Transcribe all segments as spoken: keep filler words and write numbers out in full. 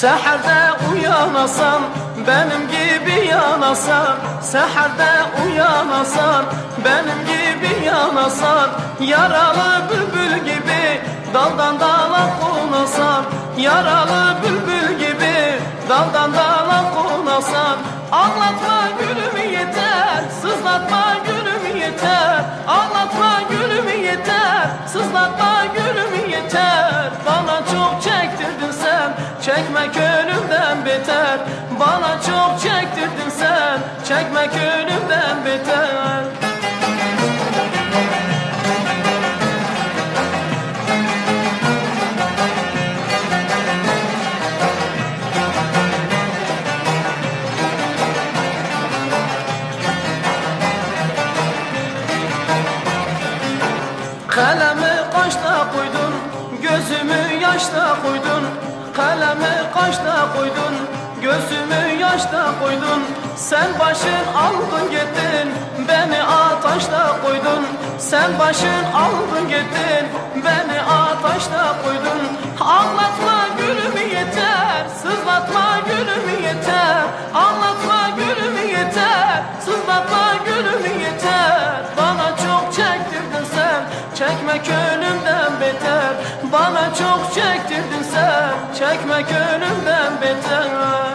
Seherde uyanasan, benim gibi yanasan. Seherde uyanasan, benim gibi yanasan. Yaralı bülbül gibi daldan dala konasan. Yaralı bülbül gibi daldan dala konasan. Ağlatma gülümü yeter, sızlatma gülümü yeter. Ağlatma gülümü yeter, sızlatma gülümü yeter. Bana çok çektirdin sen, çekmek ölümden beter. Bana çok çektirdin sen, çekmek ölümden beter. Kalemi kaşta koydun, gözümü yaşta koydun. Kalemi kaşta koydun, gözümü yaşta koydun. Sen başın aldın gittin, beni ataşta koydun. Sen başın aldın gittin, beni ataşta koydun. Ağlatma gülümü yeter, sızlatma gülümü yeter. Ağlatma gülümü yeter, sızlatma gülümü yeter. Bana çok çektirdin sen, çekmek ölümden beter. Bana çok çektirdin sen, çekmek ölümden beter.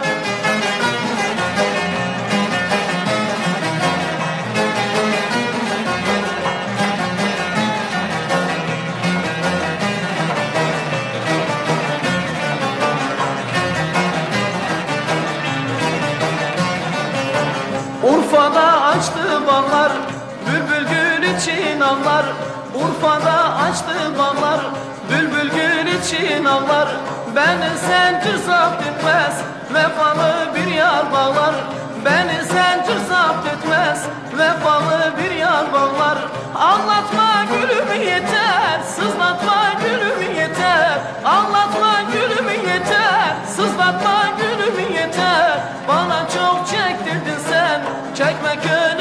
Urfa'da açtı bağlar, bülbül gül için ağlar. Urfa'da açtı bağlar, bülbül gül için ağlar. Beni zincir zapt etmez, vefalı bir yar bağlar. Beni zincir zapt etmez, vefalı bir yar bağlar. Ağlatma gülümü yeter, sızlatma gülümü yeter. Ağlatma gülümü yeter, sızlatma gülümü yeter. Bana çok çektirdin sen, çekmek ölümden